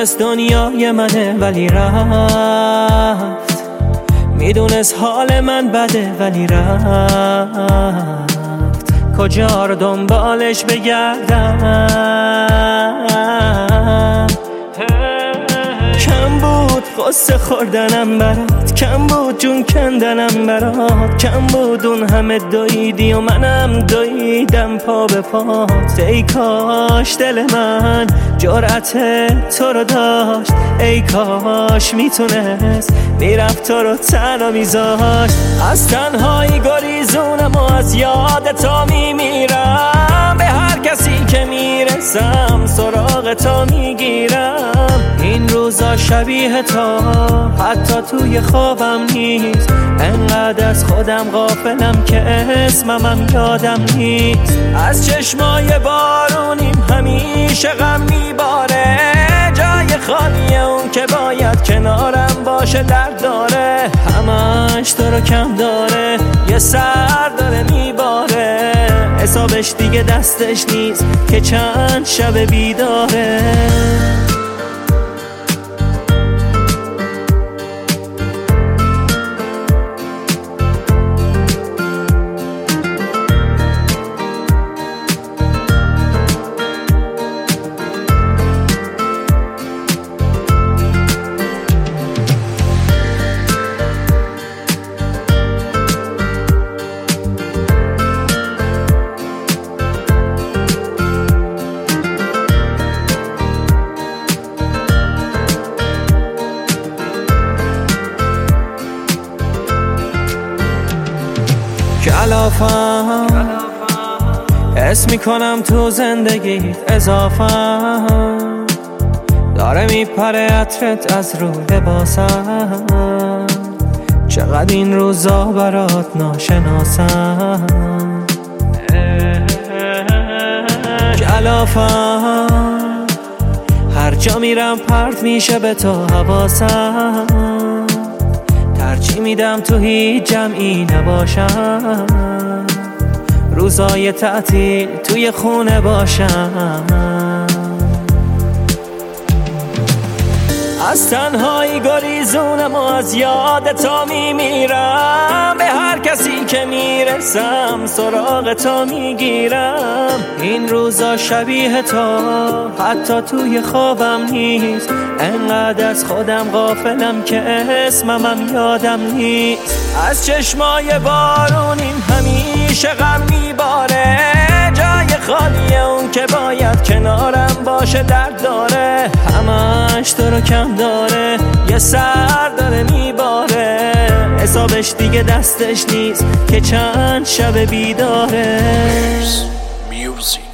میدونست دنیای منه ولی رفت، میدونست حال من بده ولی رفت. کجا رو دنبالش بگردم؟ کم بود قصه خوردنم برات، کم بود جون کندنم برات، کم بود اون همه دویدی و منم دویدم پا به پات. ای کاش دل من جرأت تو رو داشت، ای کاش میتونست میرفت تو رو تنها میذاشت. از تنهایی گریزونم و از یاد تو میمیرم، به هر کسی که میرسم سراغ تو میگیرم. این روزا شبیه تو حتی توی خوابم نیست، انقدر از خودم غافلم که اسمم یادم نیست. از چشمای بارونیم همیشه غم میباره، جای خالیه اون که باید کنارم باشه درد داره. همش تو رو کم داره، یه سر داره میباره، حسابش دیگه دستش نیست که چند شب بیداره. کلافم حس میکنم تو زندگیت اضافم، داره میپره عطرت از رو لباسم. چقدر این روزا برات ناشناسم، کلافم هر جا میرم پرت میشه به تو حواسم. ترجیح میدم تو هیچ جمعی نباشم، روزای تعطیل توی خونه باشم. از تنهایی گریزونم و از یاد تو میمیرم، به هر کسی که میرسم سراغ تو میگیرم. این روزا شبیه تو حتی توی خوابم نیست، انقدر از خودم غافلم که اسمم یادم نیست. از چشمای بارونیم همیشه غم میباره، جای خالیه اون که باید کنارم باشه درد داره. همش تو رو کم داره، یه سر داره میباره، حسابش دیگه دستش نیست که چند شب بیداره.